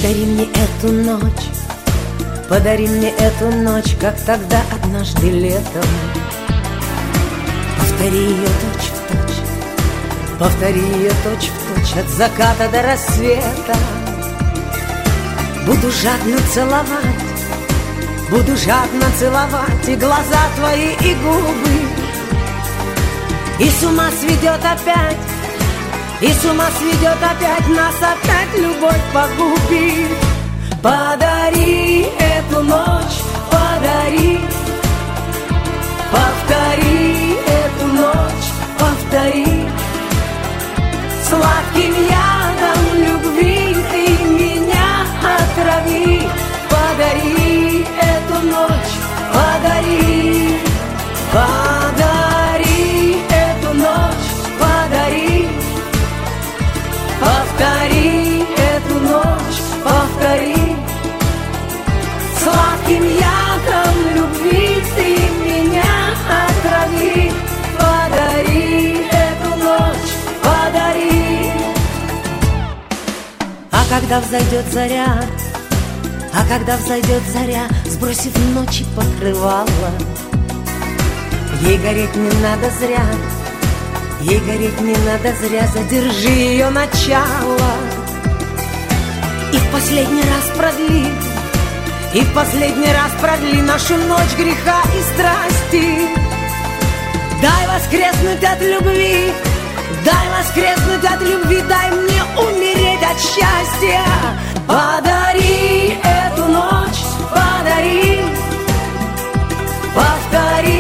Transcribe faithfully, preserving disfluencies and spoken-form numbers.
Подари мне эту ночь, подари мне эту ночь, как тогда однажды летом. Повтори ее точь в точь, повтори ее точь в точь, от заката до рассвета. Буду жадно целовать, буду жадно целовать и глаза твои, и губы. И с ума сведет опять, и с ума сведет опять, нас опять любовь погубит. Подари эту ночь, подари, повтори эту ночь, повтори. Сладким ядом любви ты меня отрави. Подари эту ночь, подари, подари эту ночь, подари. Повтори эту ночь, повтори. Сладким ядом любви ты меня отрави. Подари эту ночь, подари. А когда взойдет заря, а когда взойдет заря, сбросив ночи покрывало, ей гореть не надо зря, ей гореть не надо зря, задержи ее начало. И в последний раз продли, и в последний раз продли нашу ночь греха и страсти. Дай воскреснуть от любви, дай воскреснуть от любви, дай мне умереть от счастья. Подари эту ночь, подари, повтори